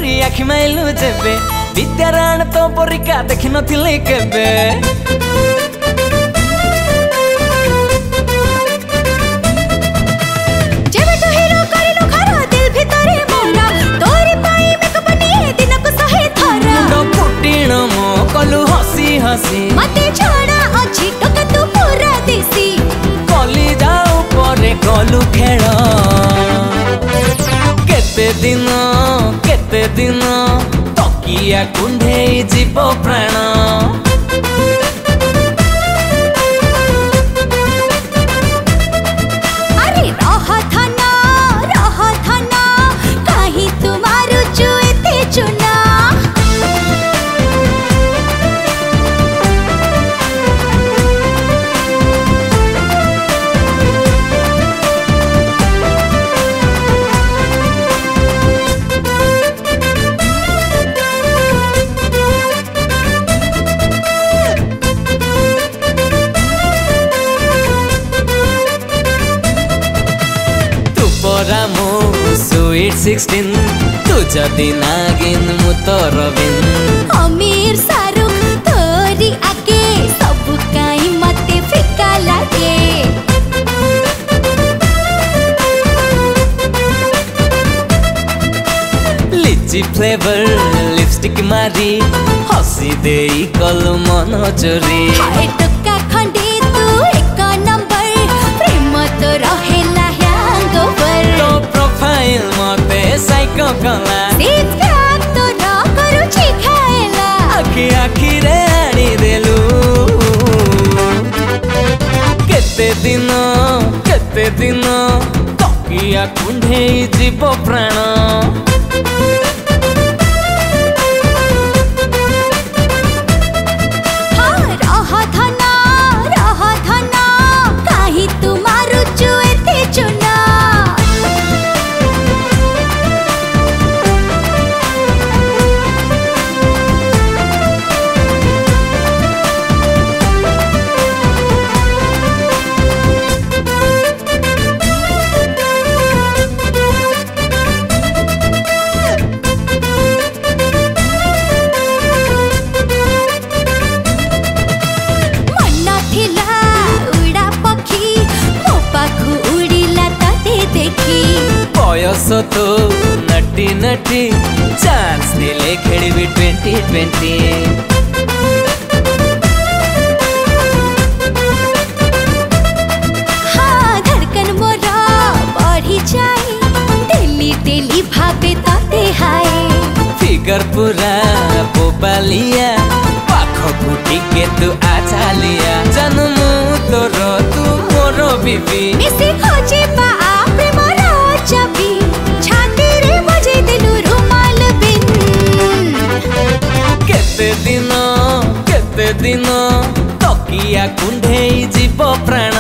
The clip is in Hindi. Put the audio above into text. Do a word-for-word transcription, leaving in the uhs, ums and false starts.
धरी आखि माइलु जेबे विद्यारायण तो परिका देखि नथिले केबे जेबे तो हीरो करिलु खरा दिल भितरे मोरा तोरी पाई मेकअप निए दिनक सहे थरा मुंड फुटिण मो कलु हसी हसी मते छड़ा अछि टका तू पूरा देसी कली जाऊ परे कलु खेल केते दिन केते दिन तकिया कुंढेई जीव प्राण अरे रह धना रह धना काहे तुमारो जुएते चुना स्वीट सिक्सटीन तू जदि नागिन मु तो रविन अमीर शाहरुख तोरी आगे सब काई मते फिका लागे लिची फ्लेवर लिपस्टिक मारी हसी देई कल मन चोरी हाय टक्का खंडे तू एक नंबर प्रेम तो रहेला हैंगओवर तो प्रोफाइल मते साइको कला सीट क्रैक तो ना करू छी खाएला आखि आखि रे आनी देलु केते दिन केते दिन तकिया कुंढेई जीव प्राण बयस तो नटी नटी चांस दिले खेली ट्वेंटी ट्वेंटी हाँ धड़कन मोरा बढ़ी जाए डेली डेली भावे ताते हाय फिगर पूरा बोबालिया पाख गुटी के तू आजा लिया जन्म तोर तू मोर बीबी मिसे खोजे पा प्रेम चाबी छाती रे बजे दिलु रुमाल बिन केते दिन केते दिन तकिया कुंढेई जीव प्राण